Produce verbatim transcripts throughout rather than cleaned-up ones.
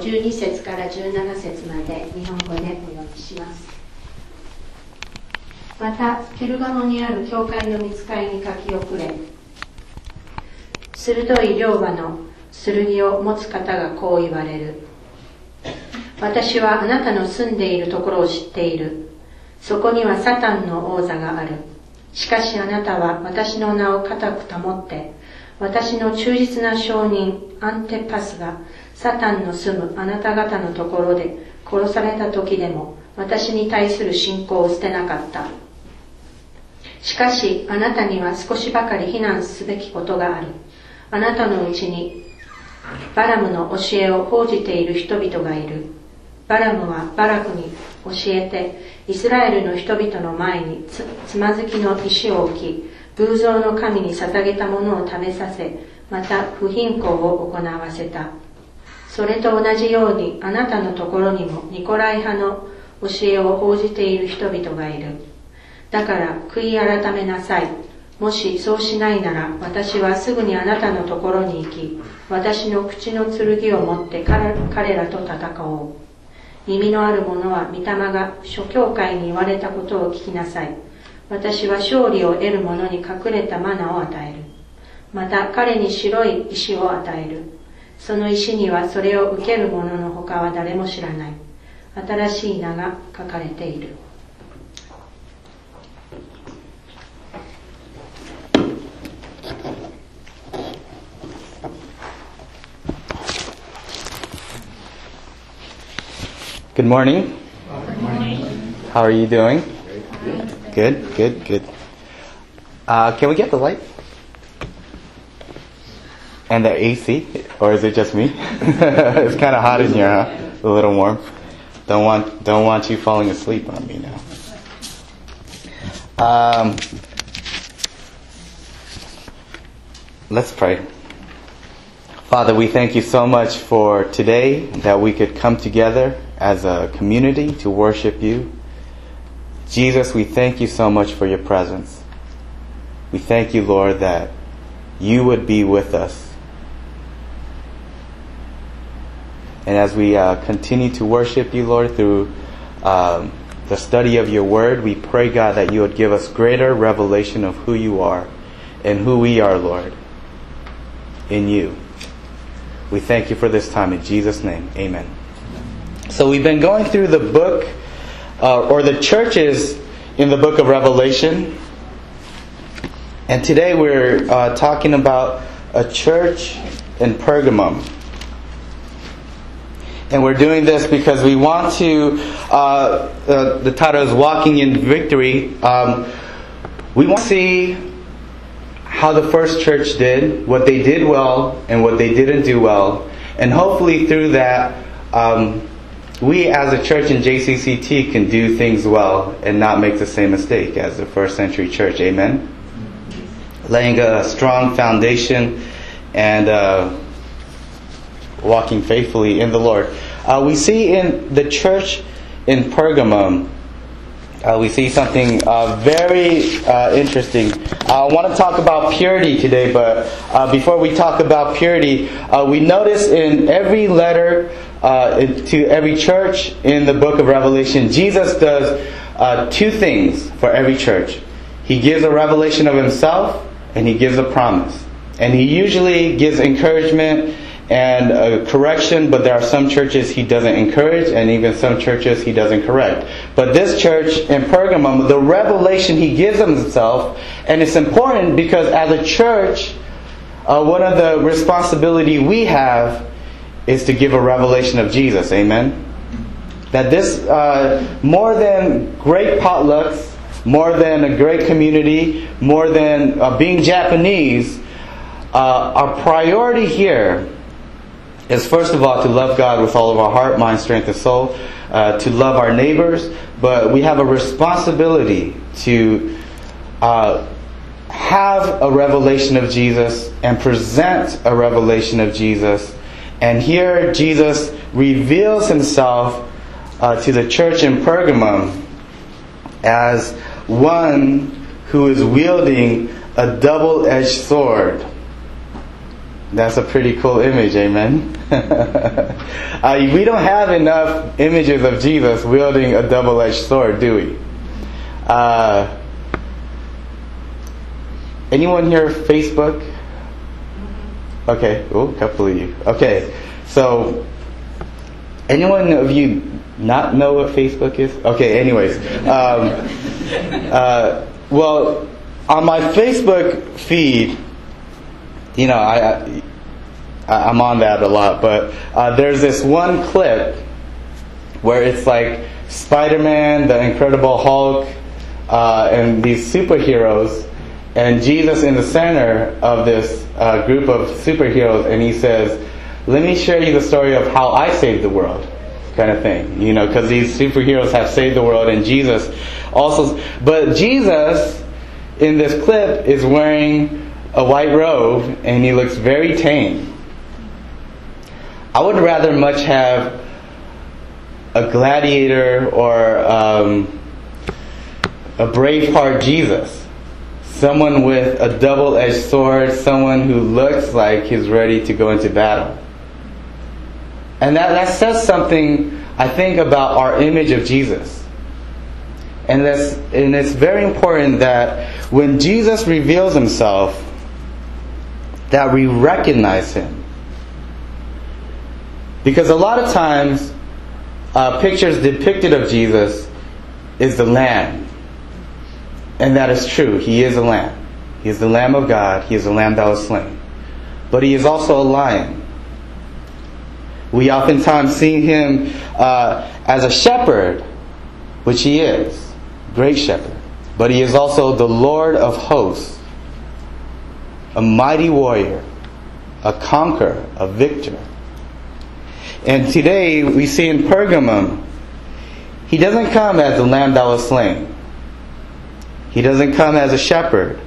じゅうに節からじゅうなな節まで日本語でお読みします。またペルガモにある教会の御使いに書き送れ。鋭い両刃の剣を持つ方がこう言われる。私はあなたの住んでいるところを知っている。そこにはサタンの王座がある。しかしあなたは私の名を固く保って、私の忠実な証人アンテパスがサタンの住むあなた方のところで殺された時でも私に対する信仰を捨てなかった。しかしあなたには少しばかり非難すべきことがある。あなたのうちにバラムの教えを報じている人々がいる。バラムはバラクに教えてイスラエルの人々の前に つ, つまずきの石を置き、偶像の神に捧げたものを食べさせ、また不貧困を行わせた。それと同じようにあなたのところにもニコライ派の教えを報じている人々がいる。だから悔い改めなさい。もしそうしないなら、私はすぐにあなたのところに行き、私の口の剣を持って彼らと戦おう。耳のある者は御霊が諸教会に言われたことを聞きなさい。私は勝利を得る者に隠れたマナを与える。また彼に白い石を与える。その石にはそれを受ける者の他は誰も知らない。新しい名が書かれている。 Good morning. Good morning. How are you doing? Good, good, good. Uh, can we get the light? And the A C? Or is it just me? It's kind of hot in here, huh? A little warm. Don't want, don't want you falling asleep on me now. Um, let's pray. Father, we thank you so much for today, that we could come together as a community to worship you. Jesus, we thank you so much for your presence. We thank you, Lord, that you would be with us. And as we uh, continue to worship you, Lord, through um, the study of your word, we pray, God, that you would give us greater revelation of who you are and who we are, Lord, in you. We thank you for this time. In Jesus' name, amen. So we've been going through the book, uh, or the churches in the book of Revelation. And today we're uh, talking about a church in Pergamum. And we're doing this because we want to, uh, uh, the title is Walking in Victory. Um, we want to see how the first church did, what they did well and what they didn't do well. And hopefully through that, um, we as a church in J C C T can do things well and not make the same mistake as the first century church. Amen? Laying a strong foundation and uh, walking faithfully in the Lord. Uh, we see in the church in Pergamum, uh, we see something uh, very uh, interesting. I want to talk about purity today, but uh, before we talk about purity, uh, we notice in every letter uh, to every church in the book of Revelation, Jesus does uh, two things for every church. He gives a revelation of himself, and he gives a promise. And he usually gives encouragement and a correction, but there are some churches he doesn't encourage, and even some churches he doesn't correct. But this church in Pergamum, the revelation he gives of himself, and it's important because as a church, uh, one of the responsibility we have is to give a revelation of Jesus. Amen? That this, uh, more than great potlucks, more than a great community, more than uh, being Japanese, uh, our priority here is first of all to love God with all of our heart, mind, strength, and soul, uh, to love our neighbors, but we have a responsibility to uh, have a revelation of Jesus and present a revelation of Jesus. And here Jesus reveals himself uh, to the church in Pergamum as one who is wielding a double-edged sword. That's a pretty cool image, amen? uh, we don't have enough images of Jesus wielding a double-edged sword, do we? Uh, anyone here Facebook? Okay, oh, a couple of you. Okay, so anyone of you not know what Facebook is? Okay, anyways. Um, uh, well, on my Facebook feed, you know, I, I, I'm on that a lot, but uh, there's this one clip where it's like Spider-Man, the Incredible Hulk, uh, and these superheroes, and Jesus in the center of this uh, group of superheroes, and he says, "Let me share you the story of how I saved the world," kind of thing, you know, because these superheroes have saved the world, and Jesus also, but Jesus in this clip is wearing a white robe, and he looks very tame. I would rather much have a gladiator or um, a Braveheart Jesus. Someone with a double-edged sword, someone who looks like he's ready to go into battle. And that, that says something, I think, about our image of Jesus. And, that's, and it's very important that when Jesus reveals himself, that we recognize him. Because a lot of times, uh, pictures depicted of Jesus is the Lamb. And that is true. He is a lamb. He is the Lamb of God. He is the Lamb that was slain. But he is also a lion. We oftentimes see him uh, as a shepherd, which he is. Great shepherd. But he is also the Lord of hosts. A mighty warrior, a conqueror, a victor. And today we see in Pergamum, he doesn't come as the lamb that was slain. He doesn't come as a shepherd.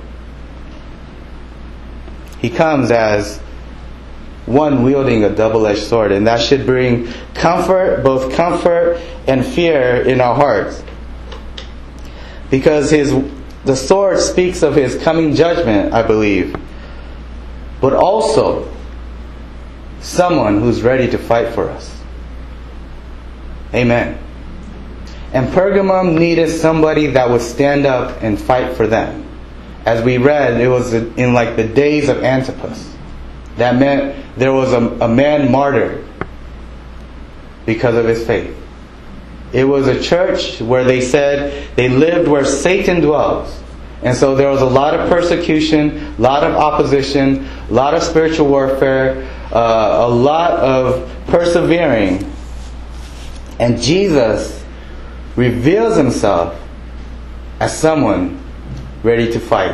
He comes as one wielding a double-edged sword, and that should bring comfort, both comfort and fear in our hearts. Because his the sword speaks of his coming judgment, I believe. But also someone who's ready to fight for us. Amen. And Pergamum needed somebody that would stand up and fight for them. As we read, it was in like the days of Antipas. That meant there was a, a man martyred because of his faith. It was a church where they said they lived where Satan dwells. And so there was a lot of persecution, a lot of opposition, a lot of spiritual warfare, uh, a lot of persevering. And Jesus reveals himself as someone ready to fight.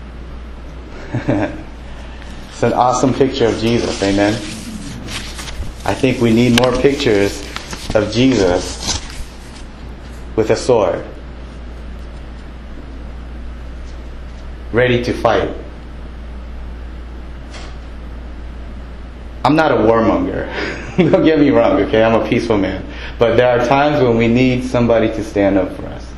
It's an awesome picture of Jesus, amen? I think we need more pictures of Jesus with a sword, ready to fight. I'm not a warmonger. Don't get me wrong, okay? I'm a peaceful man. But there are times when we need somebody to stand up for us.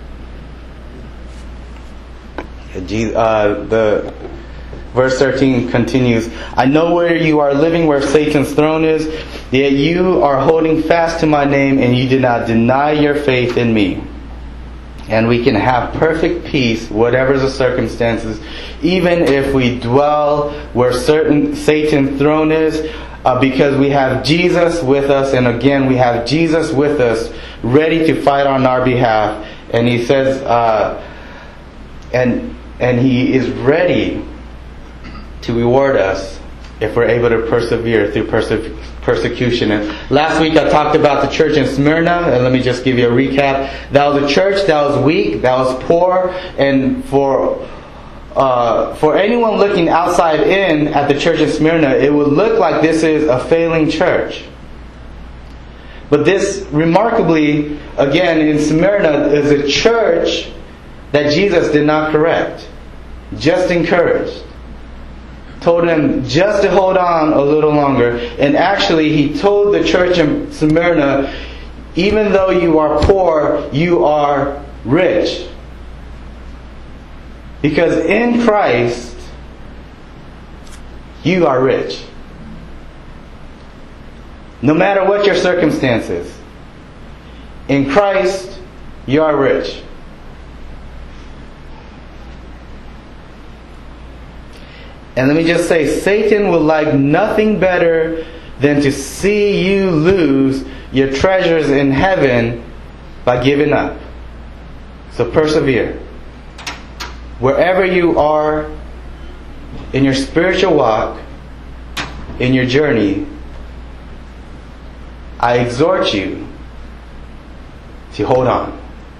Uh, the verse thirteen continues, "I know where you are living, where Satan's throne is, yet you are holding fast to my name, and you did not deny your faith in me. And we can have perfect peace, whatever the circumstances, even if we dwell where certain Satan's throne is, uh, because we have Jesus with us, and again, we have Jesus with us, ready to fight on our behalf." And he says, uh, and and he is ready to reward us if we're able to persevere through perse- persecution. And last week I talked about the church in Smyrna, and let me just give you a recap. That was a church that was weak, that was poor, and for uh, for anyone looking outside in at the church in Smyrna, it would look like this is a failing church. But this, remarkably, again, in Smyrna, is a church that Jesus did not correct, just encouraged. Told him just to hold on a little longer. And actually, he told the church in Smyrna, even though you are poor, you are rich. Because in Christ, you are rich. No matter what your circumstances, in Christ, you are rich. And let me just say, Satan would like nothing better than to see you lose your treasures in heaven by giving up. So persevere. Wherever you are in your spiritual walk, in your journey, I exhort you to hold on.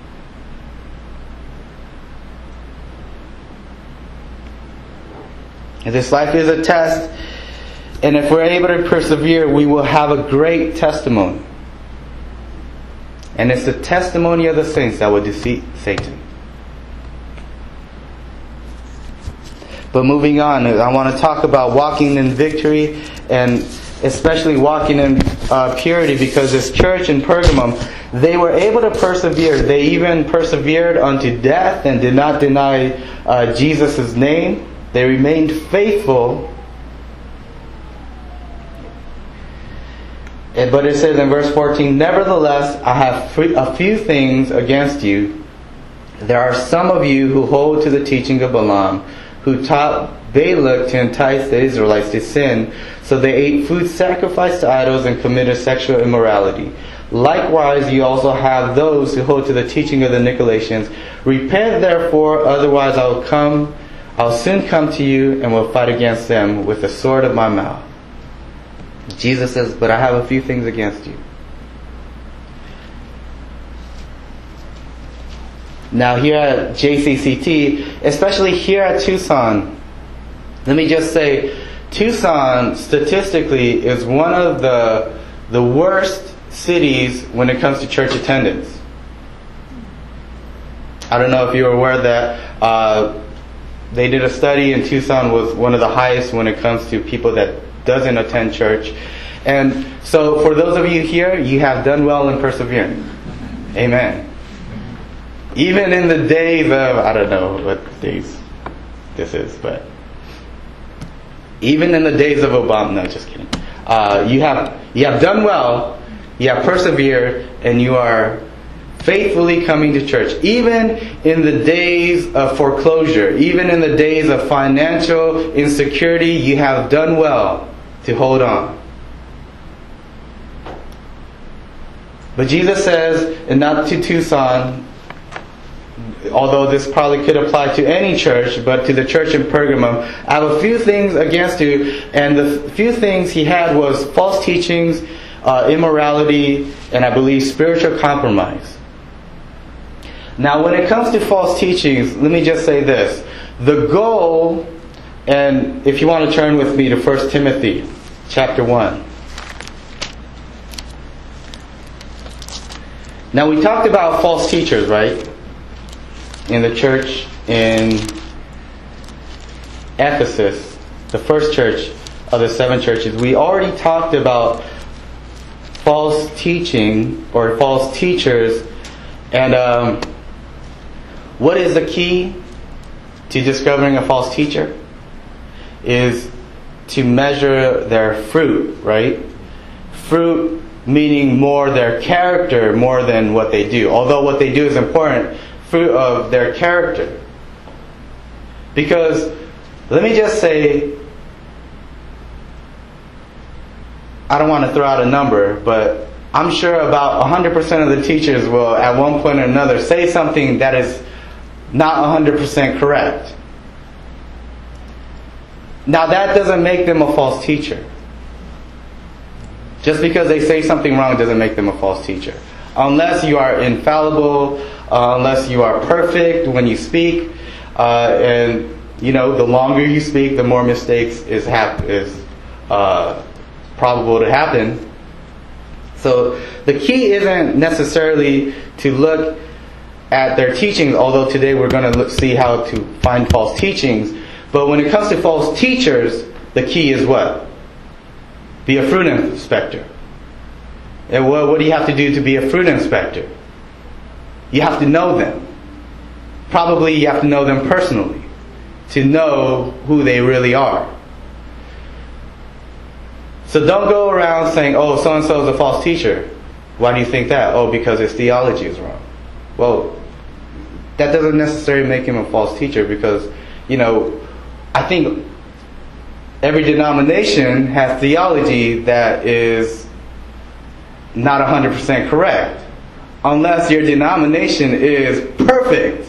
And this life is a test, and if we're able to persevere, we will have a great testimony. And it's the testimony of the saints that will defeat Satan. But moving on, I want to talk about walking in victory, and especially walking in uh, purity, because this church in Pergamum, they were able to persevere. They even persevered unto death and did not deny uh, Jesus' name. They remained faithful. But it says in verse fourteen, nevertheless, I have a few things against you. There are some of you who hold to the teaching of Balaam, who taught Balak to entice the Israelites to sin, so they ate food sacrificed to idols and committed sexual immorality. Likewise, you also have those who hold to the teaching of the Nicolaitans. Repent therefore, otherwise I will come, I will soon come to you and will fight against them with the sword of my mouth. Jesus says, but I have a few things against you. Now here at J C C T, especially here at Tucson, let me just say, Tucson statistically is one of the the worst cities when it comes to church attendance. I don't know if you were aware of that. Uh, they did a study, and Tucson was one of the highest when it comes to people that doesn't attend church. And so for those of you here, you have done well in persevering. Amen. Even in the days of, I don't know what days this is, but even in the days of Obama, no, just kidding. Uh, you have you have done well, you have persevered, and you are faithfully coming to church. Even in the days of foreclosure, even in the days of financial insecurity, you have done well to hold on. But Jesus says, and not to Tucson, although this probably could apply to any church, but to the church in Pergamum, I have a few things against you. And the few things he had was false teachings, uh, immorality, and I believe spiritual compromise. Now when it comes to false teachings, let me just say this. The goal, and if you want to turn with me to First Timothy chapter one. Now we talked about false teachers, right? In the church in Ephesus, the first church of the seven churches. We already talked about false teaching or false teachers. And um, what is the key to discovering a false teacher? Is to measure their fruit, right? Fruit meaning more their character more than what they do. Although what they do is important, fruit of their character. Because, let me just say, I don't want to throw out a number, but I'm sure about one hundred percent of the teachers will at one point or another say something that is not one hundred percent correct. Now that doesn't make them a false teacher. Just because they say something wrong doesn't make them a false teacher. Unless you are infallible, uh, unless you are perfect when you speak, uh, and you know, the longer you speak, the more mistakes is hap- is uh, probable to happen. So the key isn't necessarily to look at their teachings, although today we're going to look, see how to find false teachings. But when it comes to false teachers, the key is what? Be a fruit inspector. And what, what do you have to do to be a fruit inspector? You have to know them. Probably you have to know them personally to know who they really are. So don't go around saying, oh, so-and-so is a false teacher. Why do you think that? Oh, because his theology is wrong. Well, that doesn't necessarily make him a false teacher, because, you know, I think every denomination has theology that is not one hundred percent correct, unless your denomination is perfect,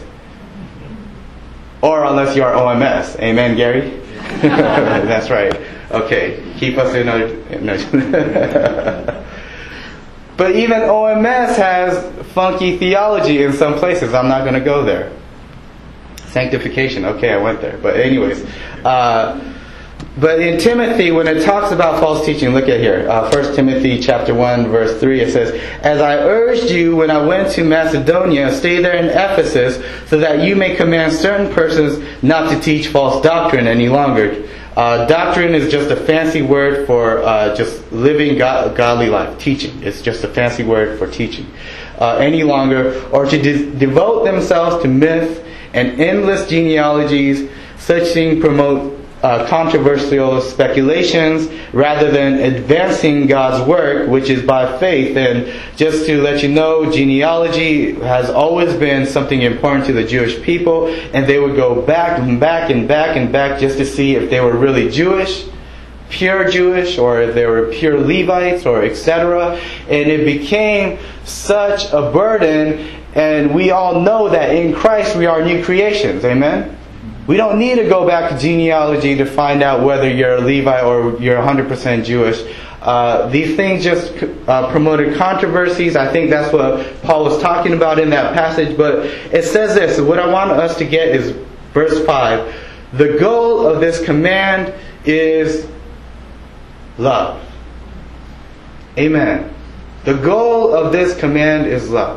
or unless you are O M S. Amen, Gary? That's right. Okay, keep us in our... No. But even O M S has funky theology in some places. I'm not going to go there. Sanctification. Okay, I went there. But anyways. Uh, but in Timothy, when it talks about false teaching, look at here. Uh, First Timothy chapter one, verse three, it says, "As I urged you when I went to Macedonia, stay there in Ephesus, so that you may command certain persons not to teach false doctrine any longer." Uh, doctrine is just a fancy word for uh, just living God, godly life. Teaching. It's just a fancy word for teaching. Uh, any longer, or to de- devote themselves to myth and endless genealogies. Such things promote uh, controversial speculations rather than advancing God's work, which is by faith. And just to let you know, genealogy has always been something important to the Jewish people, and they would go back and back and back and back just to see if they were really Jewish, pure Jewish, or if they were pure Levites, or et cetera. And it became such a burden, and we all know that in Christ we are new creations. Amen? We don't need to go back to genealogy to find out whether you're a Levite or you're one hundred percent Jewish. Uh, these things just uh, promoted controversies. I think that's what Paul was talking about in that passage. But it says this. What I want us to get is verse five. The goal of this command is love. Amen. The goal of this command is love.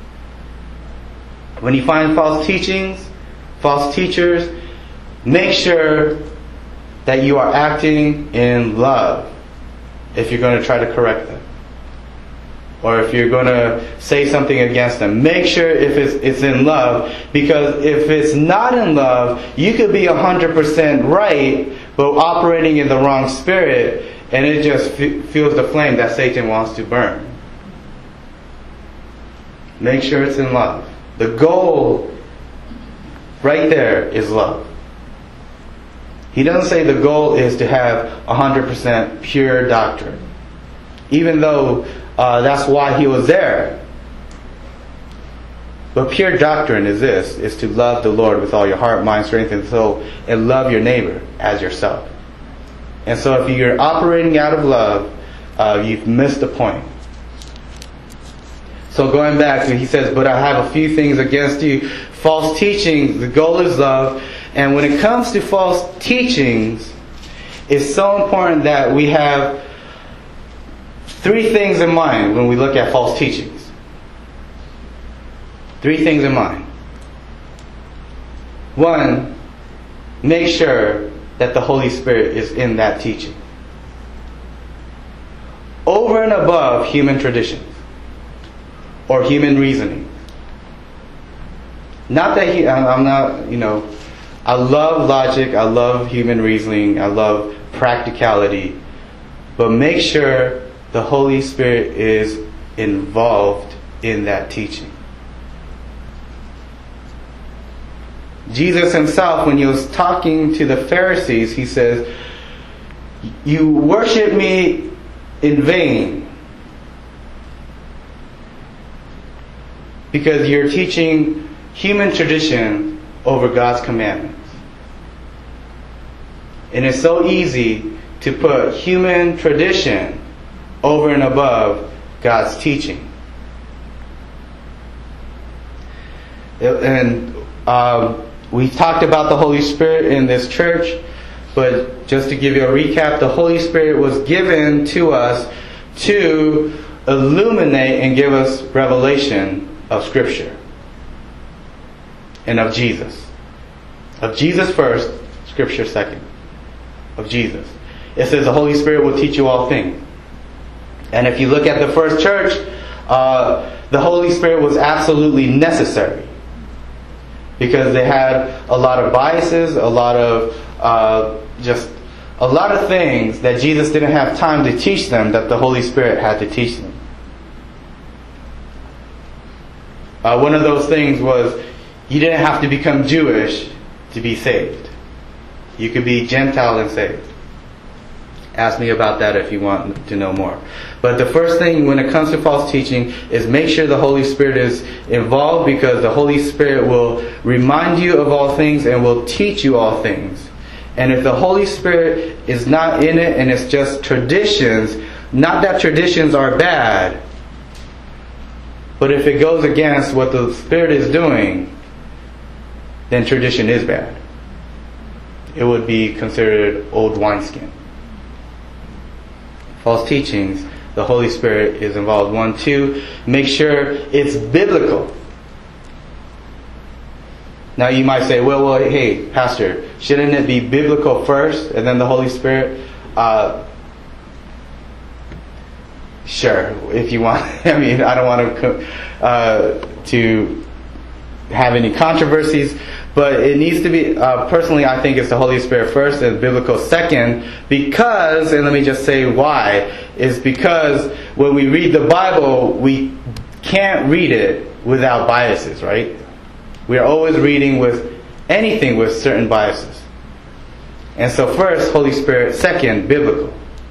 When you find false teachings, false teachers, make sure that you are acting in love if you're going to try to correct them. Or if you're going to say something against them, make sure if it's, it's in love. Because if it's not in love, you could be one hundred percent right, but operating in the wrong spirit, and it just f- fuels the flame that Satan wants to burn. Make sure it's in love. The goal right there is love. He doesn't say the goal is to have one hundred percent pure doctrine. Even though uh, that's why he was there. But pure doctrine is this, is to love the Lord with all your heart, mind, strength, and soul, and love your neighbor as yourself. And so if you're operating out of love, uh, you've missed the point. So going back, he says, but I have a few things against you. False teaching, the goal is love. And when it comes to false teachings, it's so important that we have three things in mind when we look at false teachings. Three things in mind. One, make sure that the Holy Spirit is in that teaching. Over and above human traditions or human reasoning. Not that he, I'm not, you know, I love logic, I love human reasoning, I love practicality, but make sure the Holy Spirit is involved in that teaching. Jesus himself, when he was talking to the Pharisees, he says, you worship me in vain because you're teaching human tradition over God's commandments. And it's so easy to put human tradition over and above God's teaching. And um, we talked about the Holy Spirit in this church, but just to give you a recap, the Holy Spirit was given to us to illuminate and give us revelation of Scripture and of Jesus. Of Jesus first, Scripture second. Of Jesus. It says the Holy Spirit will teach you all things. And if you look at the first church, uh, the Holy Spirit was absolutely necessary. Because they had a lot of biases, a lot of uh, just a lot of things that Jesus didn't have time to teach them that the Holy Spirit had to teach them. Uh, one of those things was you didn't have to become Jewish to be saved. You could be Gentile and saved. Ask me about that if you want to know more. But the first thing when it comes to false teaching is make sure the Holy Spirit is involved, because the Holy Spirit will remind you of all things and will teach you all things. And if the Holy Spirit is not in it and it's just traditions, not that traditions are bad, but if it goes against what the Spirit is doing, then tradition is bad. It would be considered old wineskin. False teachings, the Holy Spirit is involved. One, two, make sure it's biblical. Now you might say, well, well, hey, Pastor, shouldn't it be biblical first and then the Holy Spirit? Uh, sure, if you want. I mean, I don't want to uh, to have any controversies, but it needs to be, uh, personally, I think it's the Holy Spirit first and biblical second, because, and let me just say why, is because when we read the Bible, we can't read it without biases, right? We are always reading with anything with certain biases. And so first, Holy Spirit, second, biblical.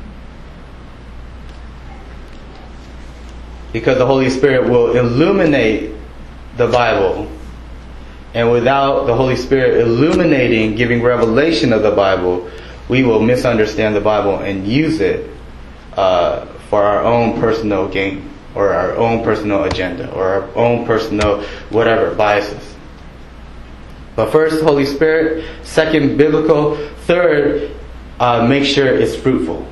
Because the Holy Spirit will illuminate the Bible. And without the Holy Spirit illuminating, giving revelation of the Bible, we will misunderstand the Bible and use it uh, for our own personal gain, or our own personal agenda, or our own personal whatever, biases. But first, Holy Spirit. Second, biblical. Third, uh, make sure it's fruitful.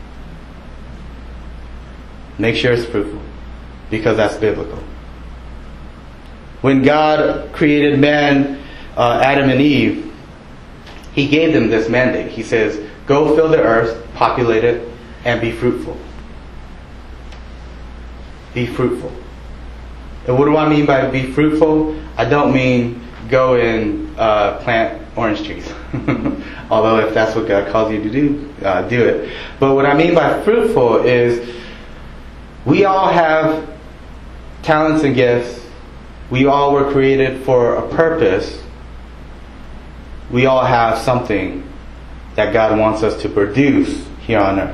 Make sure it's fruitful, because that's biblical. When God created man, uh, Adam and Eve, He gave them this mandate. He says, go fill the earth, populate it, and be fruitful. Be fruitful. And what do I mean by be fruitful? I don't mean go and uh, plant orange trees. Although if that's what God calls you to do, uh, do it. But what I mean by fruitful is we all have talents and gifts. We all were created for a purpose. We all have something that God wants us to produce here on earth.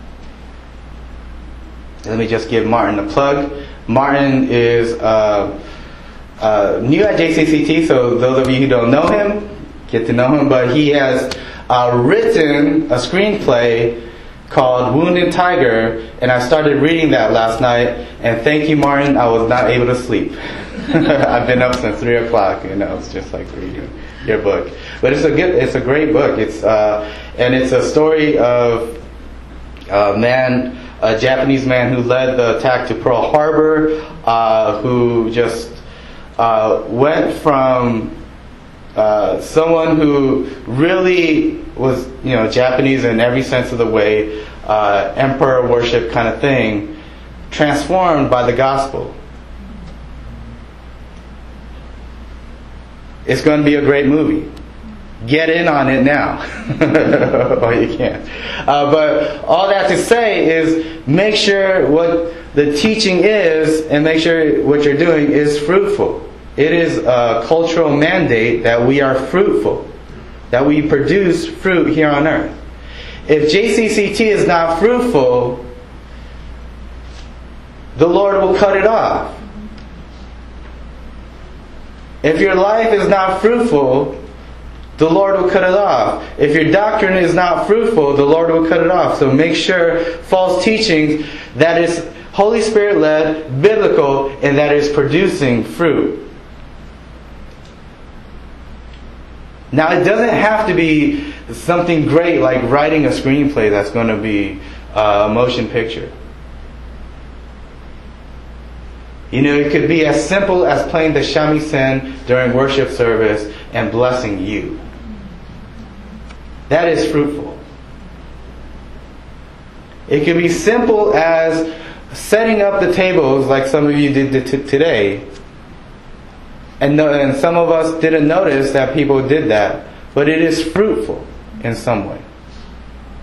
Let me just give Martin a plug. Martin is uh, uh, new at J C C T, so those of you who don't know him, get to know him. But he has uh, written a screenplay called Wounded Tiger, and I started reading that last night. And thank you, Martin. I was not able to sleep. I've been up since three o'clock. You know, it's just like reading your book. But it's a good, it's a great book. It's uh, and it's a story of a man, a Japanese man who led the attack to Pearl Harbor, uh, who just uh, went from uh, someone who really was, you know, Japanese in every sense of the way, uh, emperor worship kind of thing, transformed by the gospel. It's going to be a great movie. Get in on it now. Or you can't. Uh, but all that to say is make sure what the teaching is and make sure what you're doing is fruitful. It is a cultural mandate that we are fruitful, that we produce fruit here on earth. If J C C T is not fruitful, the Lord will cut it off. If your life is not fruitful, the Lord will cut it off. If your doctrine is not fruitful, the Lord will cut it off. So make sure false teachings that is Holy Spirit led, biblical, and that is producing fruit. Now it doesn't have to be something great like writing a screenplay that's going to be a motion picture. You know, it could be as simple as playing the shamisen during worship service and blessing you. That is fruitful. It could be simple as setting up the tables like some of you did t- today. And, no, and some of us didn't notice that people did that. But it is fruitful in some way.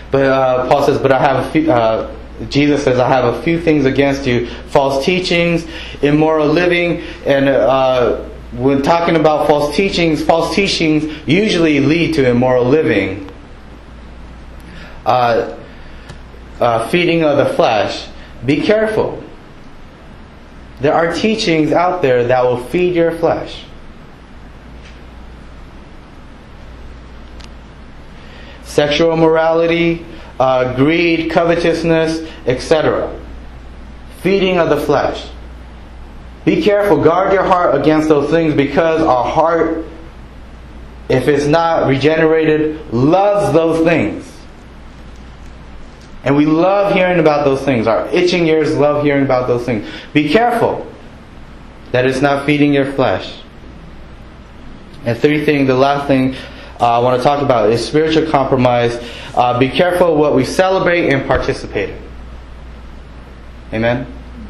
But uh, Paul says, but I have a few, uh, Jesus says, I have a few things against you. False teachings, immoral living, and uh, when talking about false teachings, false teachings usually lead to immoral living. Uh, uh, feeding of the flesh. Be careful. There are teachings out there that will feed your flesh. Sexual immorality, uh, greed, covetousness, et cetera. Feeding of the flesh. Be careful. Guard your heart against those things, because our heart, if it's not regenerated, loves those things. And we love hearing about those things. Our itching ears love hearing about those things. Be careful that it's not feeding your flesh. And third thing, the last thing uh, I want to talk about is spiritual compromise. Uh, be careful what we celebrate and participate in. Amen?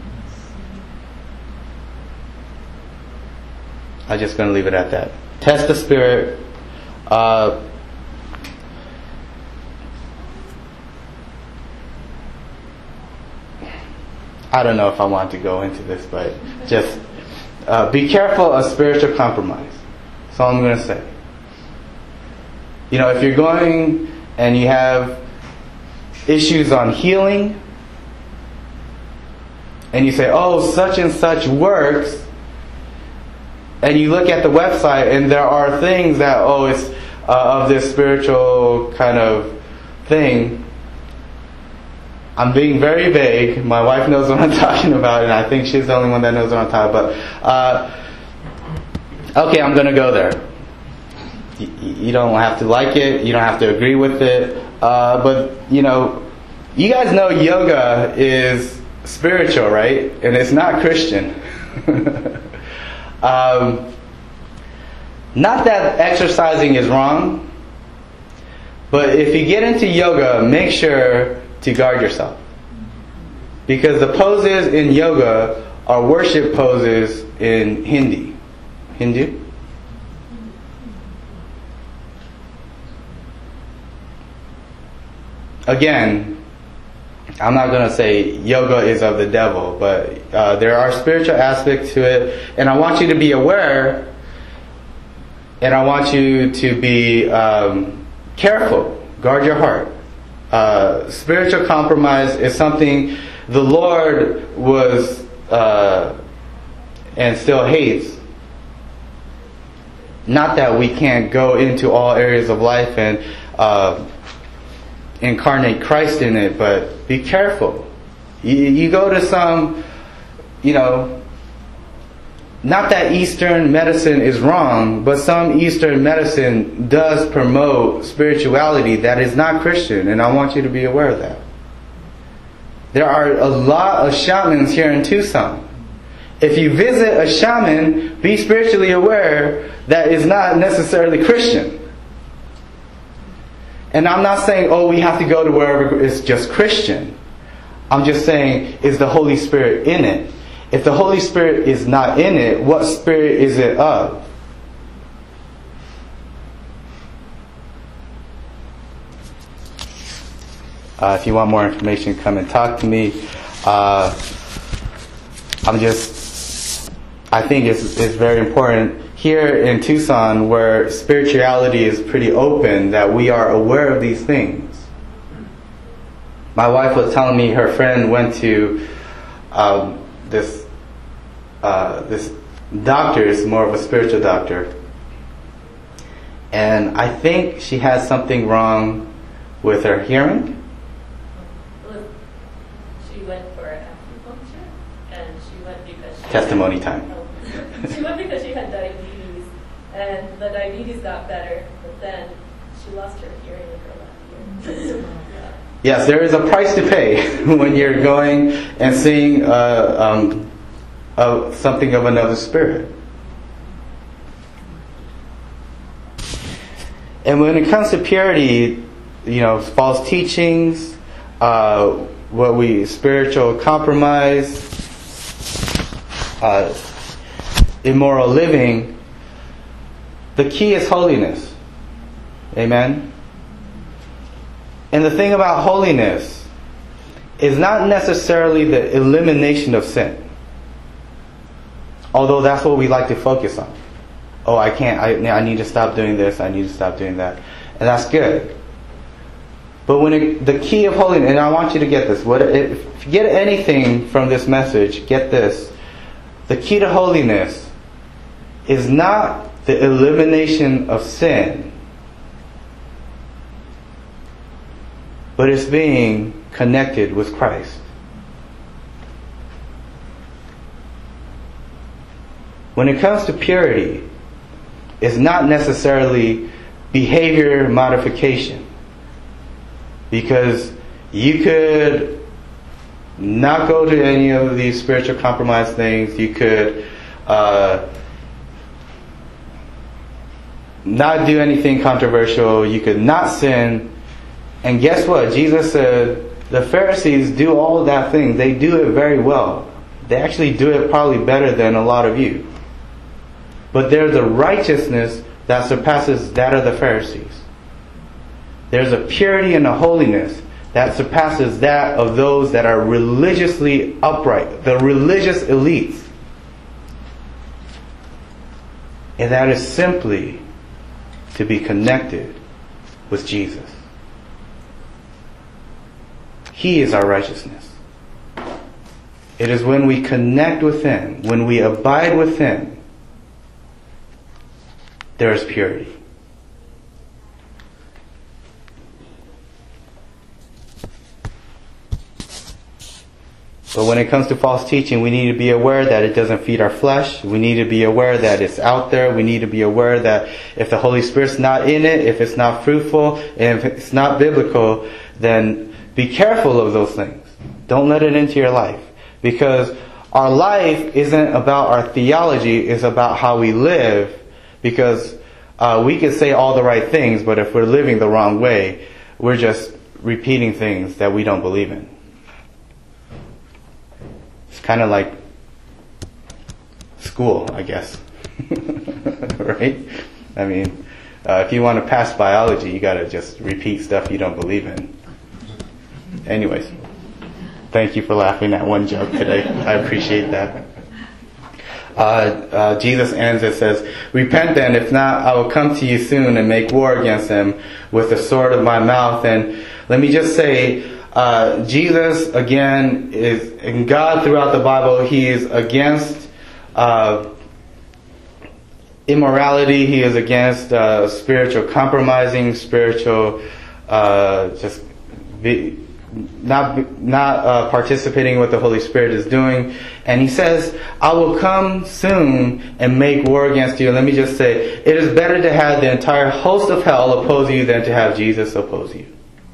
I'm just going to leave it at that. Test the spirit. Uh, I don't know if I want to go into this, but just uh, be careful of spiritual compromise. That's all I'm going to say. You know, if you're going and you have issues on healing, and you say, oh, such and such works, and you look at the website and there are things that, oh, it's uh, of this spiritual kind of thing. I'm being very vague. My wife knows what I'm talking about, and I think she's the only one that knows what I'm talking about. Uh, okay, I'm going to go there. You, you don't have to like it. You don't have to agree with it. Uh, but, you know, you guys know yoga is spiritual, right? And it's not Christian. um, not that exercising is wrong, but if you get into yoga, make sure to guard yourself, because the poses in yoga are worship poses in Hindi. Hindu? Again, I'm not going to say yoga is of the devil, but uh, there are spiritual aspects to it, and I want you to be aware, and I want you to be um, careful. Guard your heart. Uh, spiritual compromise is something the Lord was uh, and still hates. Not that we can't go into all areas of life and uh, incarnate Christ in it, but be careful. You, you go to some, you know, not that Eastern medicine is wrong, but some Eastern medicine does promote spirituality that is not Christian, and I want you to be aware of that. There are a lot of shamans here in Tucson. If you visit a shaman, be spiritually aware that is not necessarily Christian. And I'm not saying, oh, we have to go to wherever it's just Christian. I'm just saying, is the Holy Spirit in it? If the Holy Spirit is not in it, what spirit is it of? Uh, if you want more information, come and talk to me. Uh, I'm just, I think it's, it's very important here in Tucson, where spirituality is pretty open, that we are aware of these things. My wife was telling me her friend went to um, this uh, this doctor, is more of a spiritual doctor, and I think she has something wrong with her hearing. She went for acupuncture, and she went because she testimony time. Had, she went because she had diabetes, and the diabetes got better, but then she lost her hearing in her left ear. Yeah. Yes, there is a price to pay when you're going and seeing uh, um, uh, something of another spirit. And when it comes to purity, you know, false teachings, uh, what we spiritual compromise, uh, immoral living, the key is holiness. Amen. And the thing about holiness is not necessarily the elimination of sin. Although that's what we like to focus on. Oh, I can't, I, I need to stop doing this, I need to stop doing that. And that's good. But when it, the key of holiness, and I want you to get this, what, if you get anything from this message, get this. The key to holiness is not the elimination of sin, but it's being connected with Christ. When it comes to purity, it's not necessarily behavior modification. Because you could not go to any of these spiritual compromise things. You could uh, not do anything controversial. You could not sin. And guess what? Jesus said the Pharisees do all of that thing. They do it very well. They actually do it probably better than a lot of you. But there's a righteousness that surpasses that of the Pharisees. There's a purity and a holiness that surpasses that of those that are religiously upright, the religious elites. And that is simply to be connected with Jesus. He is our righteousness. It is when we connect with Him, when we abide with Him, there is purity. But when it comes to false teaching, we need to be aware that it doesn't feed our flesh. We need to be aware that it's out there. We need to be aware that if the Holy Spirit's not in it, if it's not fruitful, and if it's not biblical, then be careful of those things. Don't let it into your life. Because our life isn't about our theology, it's about how we live. Because uh, we can say all the right things, but if we're living the wrong way, we're just repeating things that we don't believe in. It's kind of like school, I guess. Right? I mean, uh, if you want to pass biology, you got to just repeat stuff you don't believe in. Anyways, thank you for laughing at one joke today. I appreciate that. Uh, uh, Jesus ends it, says, "Repent then, if not, I will come to you soon and make war against them with the sword of my mouth." And let me just say, Uh, Jesus, again, is, and God throughout the Bible, He is against uh, immorality. He is against uh, spiritual compromising, spiritual uh, just be, not not uh, participating in what the Holy Spirit is doing. And He says, "I will come soon and make war against you." And let me just say, it is better to have the entire host of hell oppose you than to have Jesus oppose you.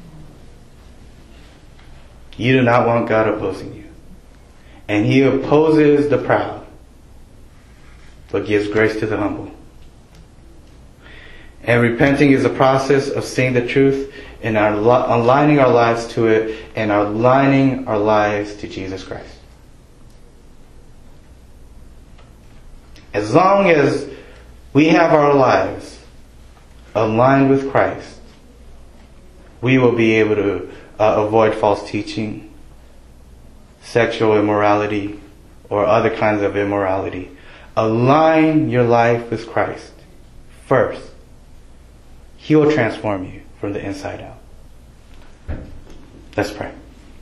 You do not want God opposing you. And He opposes the proud, but gives grace to the humble. And repenting is a process of seeing the truth and our, aligning our lives to it and aligning our lives to Jesus Christ. As long as we have our lives aligned with Christ, we will be able to Uh, avoid false teaching, sexual immorality, or other kinds of immorality. Align your life with Christ first. He will transform you from the inside out. Let's pray.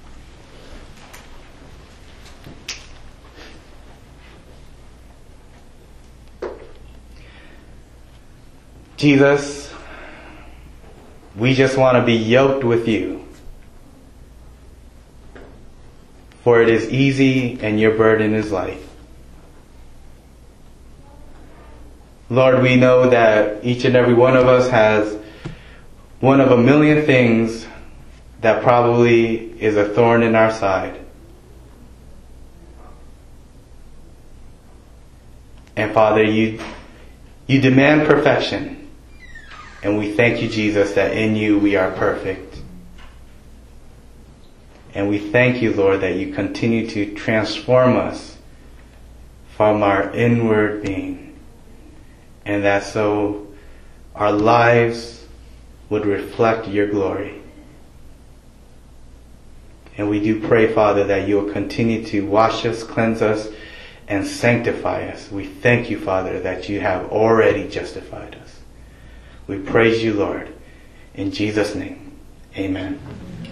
Jesus, we just want to be yoked with you. For it is easy and your burden is light. Lord, we know that each and every one of us has one of a million things that probably is a thorn in our side. And Father, you, you demand perfection. And we thank you, Jesus, that in you we are perfect. And we thank you, Lord, that you continue to transform us from our inward being. And that so our lives would reflect your glory. And we do pray, Father, that you will continue to wash us, cleanse us, and sanctify us. We thank you, Father, that you have already justified us. We praise you, Lord. In Jesus' name, amen.